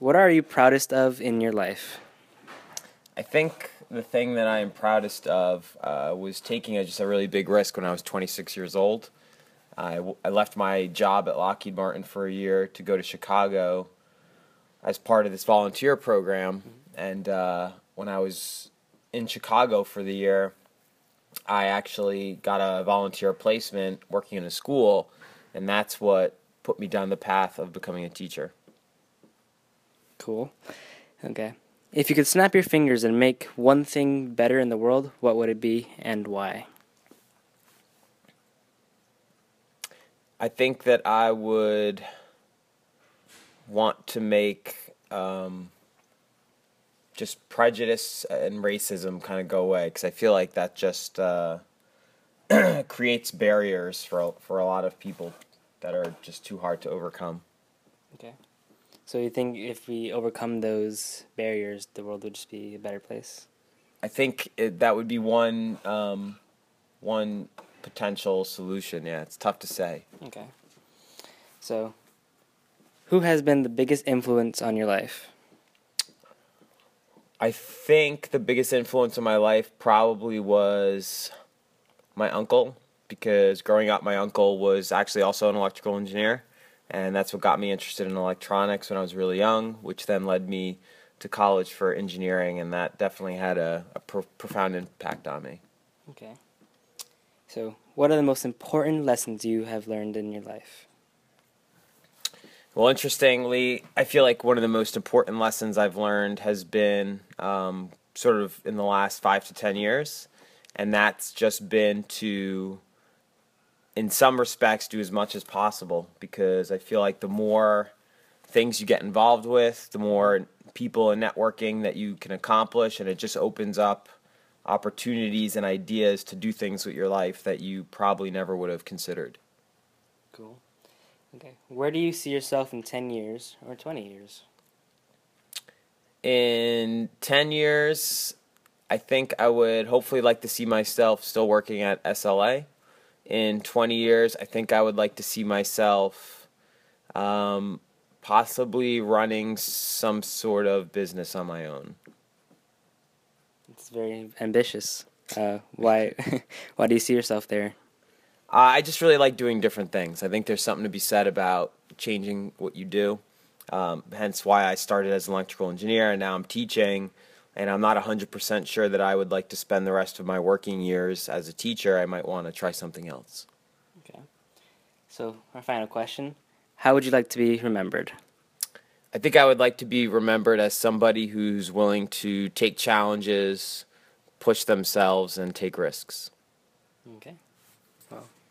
What are you proudest of in your life? I think the thing that I am proudest of was taking just a really big risk when I was 26 years old. I left my job at Lockheed Martin for a year to go to Chicago as part of this volunteer program. And when I was in Chicago for the year, I actually got a volunteer placement working in a school, and that's what put me down the path of becoming a teacher. Cool. Okay. If you could snap your fingers and make one thing better in the world, what would it be and why? I think that I would want to make just prejudice and racism kind of go away, because I feel like that just creates barriers for a lot of people that are just too hard to overcome. Okay. So you think if we overcome those barriers, the world would just be a better place? I think that would be one potential solution. Yeah, it's tough to say. Okay. So, who has been the biggest influence on your life? I think the biggest influence in my life probably was my uncle, because growing up, my uncle was actually also an electrical engineer, and that's what got me interested in electronics when I was really young, which then led me to college for engineering, and that definitely had a profound impact on me. Okay. So, what are the most important lessons you have learned in your life? Well, interestingly, I feel like one of the most important lessons I've learned has been sort of in the last 5 to 10 years, and that's just been to, in some respects, do as much as possible, because I feel like the more things you get involved with, the more people and networking that you can accomplish, and it just opens up opportunities and ideas to do things with your life that you probably never would have considered. Cool. Okay. Where do you see yourself in 10 years or 20 years? In 10 years, I think I would hopefully like to see myself still working at SLA. In 20 years, I think I would like to see myself possibly running some sort of business on my own. It's very ambitious. Why, why do you see yourself there? I just really like doing different things. I think there's something to be said about changing what you do. Hence why I started as an electrical engineer, and now I'm teaching, and I'm not 100% sure that I would like to spend the rest of my working years as a teacher. I might want to try something else. Okay. So, our final question. How would you like to be remembered? I think I would like to be remembered as somebody who's willing to take challenges, push themselves, and take risks. Okay. Well,